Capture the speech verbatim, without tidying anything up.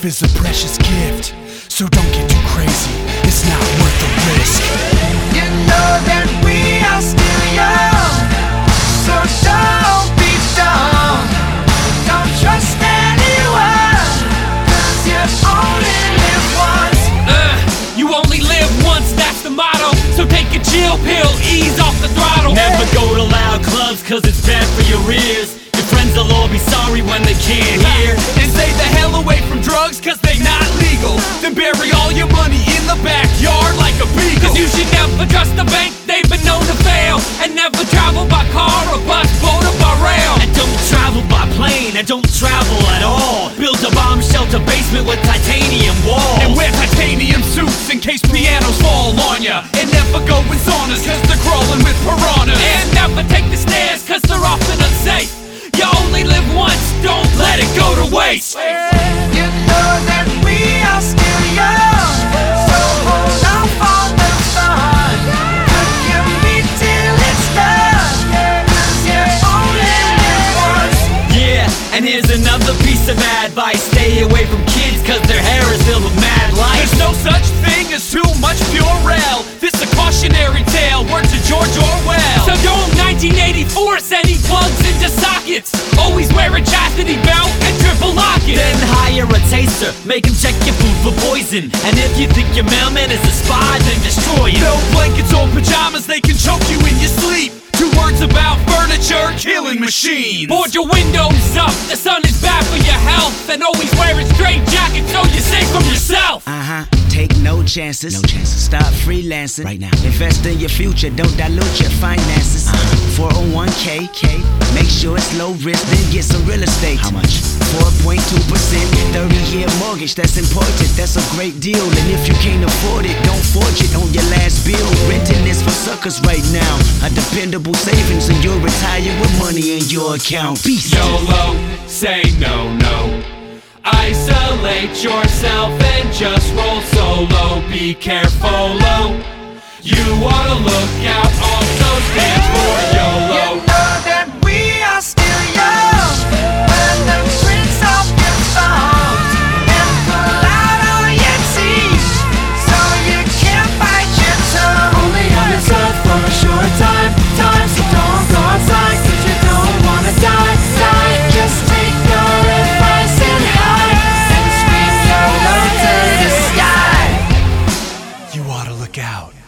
is a precious gift, so don't get too crazy, it's not worth the risk. You know that we are still young, so don't be dumb. Don't trust anyone, cause you only live once. Uh, you only live once, that's the motto. So take a chill pill, ease off the throttle. Never go to loud clubs cause it's bad for your ears. Your friends will all be sorry when they can't hear. And stay the hell away from drugs cause they not legal. Then bury all your money in the backyard like a beagle. Cause you should never trust the bank, they've been known to fail. And never travel by car or bus, boat or by rail. And don't travel by plane, and don't travel at all. Build a bomb shelter basement with titanium walls. And wear titanium suits in case pianos fall on ya. And never go in saunas cause they're crawling with piranhas. And never take the stairs cause they're often unsafe. You only live once, don't let it go to waste. You know that we are still young, so hold on for the fun. Cook your meat till it's done, cause you only live once. Yeah, and here's another piece of advice. Stay away from kids cause their hair is filled with mad light. There's no such thing as too much Purell. This a cautionary tale, word to George Orwell. So don't nineteen eighty-four send any plugs into sockets. Always wear a chastity belt and triple lock it. Then hire a taster, make him check your food for poison. And if you think your mailman is a spy, then destroy him. No blankets or pajamas, they can choke you in your sleep. Two words about furniture, killing machines. Board your windows up, the sun is bad for your health. And always wear a straight jacket so you're safe from yourself. Uh-huh, take no chances. No chances. Start freelancing right now. Invest in your future, don't dilute your finances. Uh-huh. four oh one k, K. Make sure it's low risk, then get some real estate. How much? four point two percent, thirty year mortgage, that's important, that's a great deal. And if you can't afford it, don't forge it on your last bill. Renting is for suckers right now. A dependable savings and you'll retire with money in your account. Peace. YOLO, say no, no. Isolate yourself and just roll solo. Be careful, -o. You ought to look out, also stand for YOLO. You know that we are still young, when the prince of your thumbs and pull out all your teeth, so you can't bite your tongue. Only on this earth for a short time, time, so don't go outside, cause you don't wanna die, die. Just take your advice and hide, and scream YOLO to the sky. You ought to look out.